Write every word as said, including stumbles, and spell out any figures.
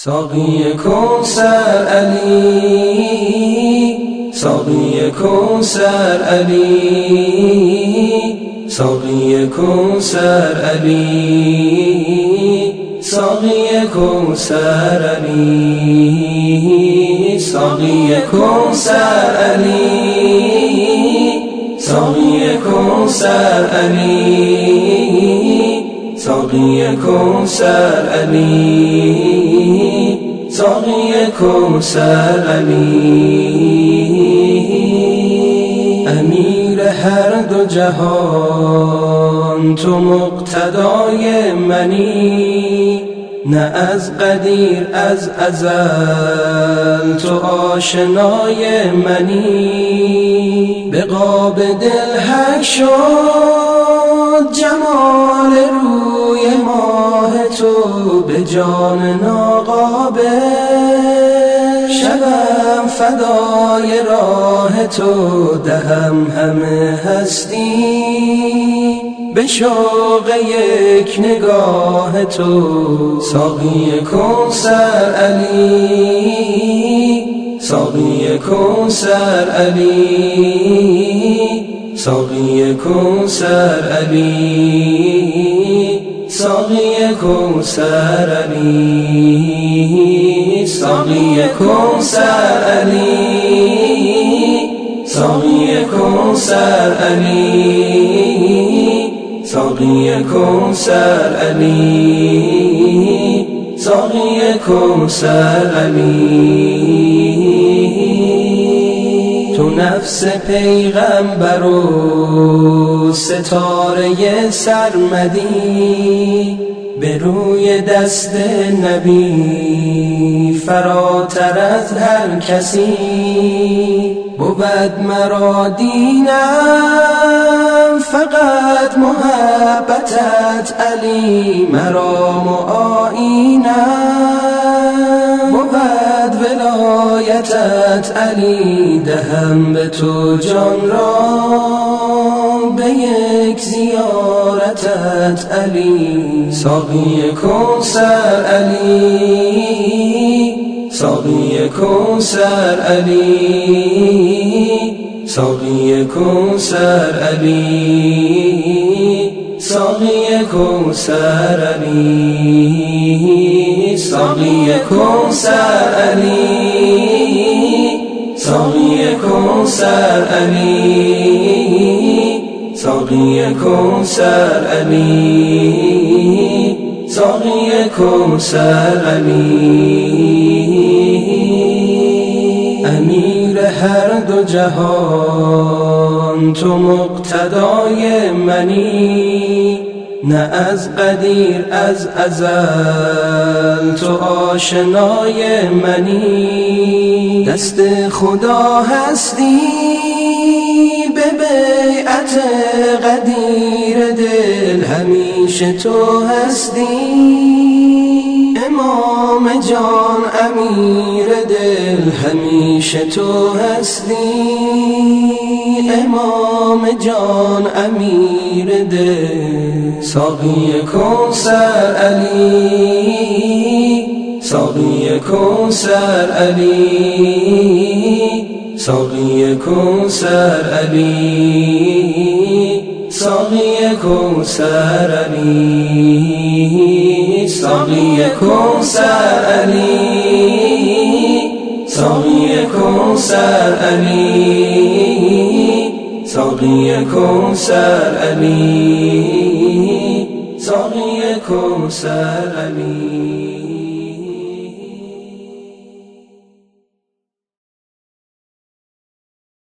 ساقی کوثر علی، ساقی کوثر علی، ساقی کوثر علی، ساقی کوثر علی، ساقی کوثر علی، ساقی کوثر علی، ساقی کوثر علی، ساقی کوثر علی. امیر هر دو جهان تو مقتدای منی، نه از قدیر از ازل تو آشنای منی. به قاب دل حک شد جمال روی ماه تو، به جان ناقابل شبم فدای راه تو. دهم همه هستی به شوق یک نگاه تو. ساقی کوثر علی، ساقی کوثر علی، ساقی کوثر علی، ساقی کوثر علی، ساقی کوثر علی، ساقی کوثر علی، ساقی کوثر علی، ساقی کوثر علی. تو نفس پیغمبر و ستاره سرمدی، به روی دست نبی فراتر از هر کسی. بود مرا دینم فقط محبتت علی، مرام و آیینم بود ولایتت علی. دهم به تو جان را به یک زیارتت علی. ساقی کوثر علی، ساقی کوثر علی، ساقی کوثر علی، ساقی کوثر علی، ساقی کوثر علی، ساقی کوثر علی، ساقی کوثر علی، ساقی کوثر علی. امیر هر دو جهان تو مقتدای منی، نه از قدیر از ازل تو آشنای منی. دست خدا هستی به بیعت قدیر دل، همیشه تو هستی امام جان امیر دل. همیشه تو هستی امام جان امیر دل. ساقی کوثر علی، ساقی کوثر علی، ساقی کوثر علی، ساقی کوثر علی، ساقی کوثر علی، ساقی کوثر علی، ساقی کوثر علی، ساقی کوثر علی.